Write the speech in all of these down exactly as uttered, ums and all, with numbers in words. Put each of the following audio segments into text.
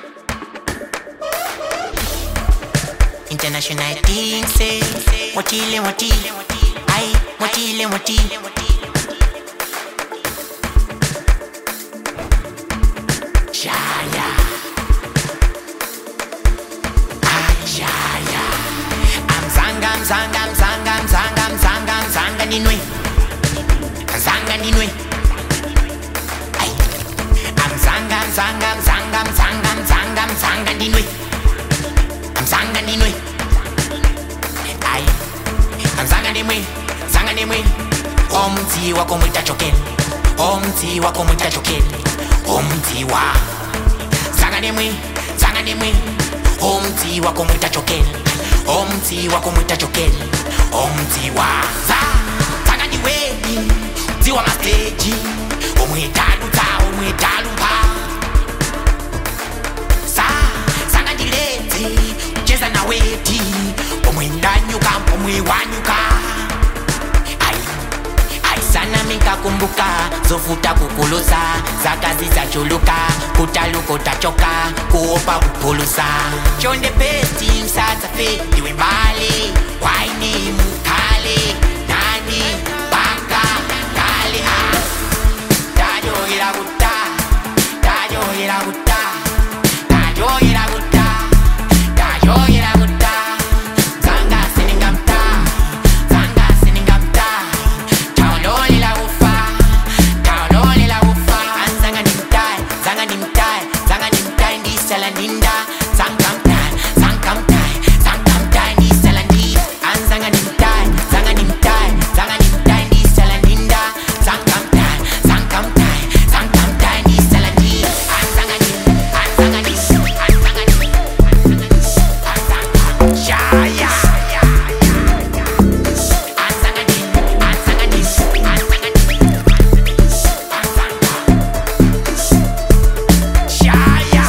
International thing say Motile moti, ay motile moti. Shaya, ay shaya. I'm zangam zangam zangam zangam zangam zangam ninwe, zangam ninwe. Ay, I'm zangam zangam zangam zangam zangam zangam ninwe, I'm zangam ninwe. Ay, I'm zangam ninwe, zangam ninwe. Omti wako mwita choken, omti wako mwita choken. Omti wa zangam ninwe, zangam ninwe. Omti wako mwita choken, omti wako mwita choken. Omti wa za zangam ninwe. Ziwa masteji, omwita luta, omwita lupa. Sa zangam dileti, cheza na weti. Omwenda nyuka, omwe wanyuka. Ay, ay sana mika kumbuka. Zofuta kukulusa, zakazi za chuluka. Kutaluko tachoka, kuopa kupulusa. Chonde peti, msasa fe, iwe mbali. Waini mkale, nani, baka, kale ha. Tajo ila guta, tajo ila guta, tajo ila guta, tajo ila guta. Zanga siningamta, zanga siningamta. Taulo ila ufa, taulo ila ufa. Zanga nimtai, zanga nimtai, zanga nimtai ndi salandinda. Zangamtai, zangamtai, zangamtai ndi salandi. Zanga nimtai, zanga nimtai, zanga nimtai ndi salandinda. Zangamtai, zangamtai, zangamtai ndi salandi. Zanga nim, zanga nim, zanga nim, zanga nim. Shaya. Zanga nim, zanga nim, zanga nim. Shaya.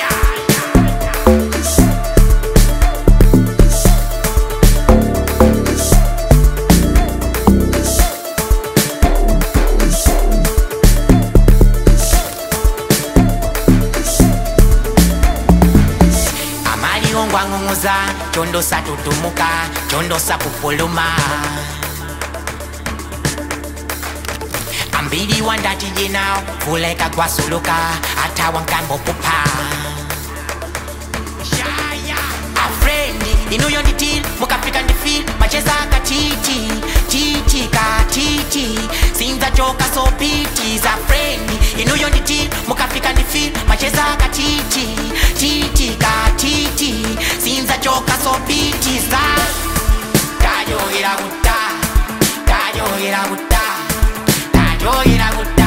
Amali ongwa ngunguza, chondo sa tutumuka, chondo sa pupuluma. Ambili wandati jinao, fuleka kwa suluka, ata wankambo pupa. Shaya, a friend, inu yondi til, mukafika ndi feel, macheza katiti, titi katiti, sinza choka so piti. A friend, inu yondi til, mukafika ndi feel, macheza katiti, titi katiti, sinza choka so piti. Sa, tajo ila guta, tajo ila guta, tajo ila guta.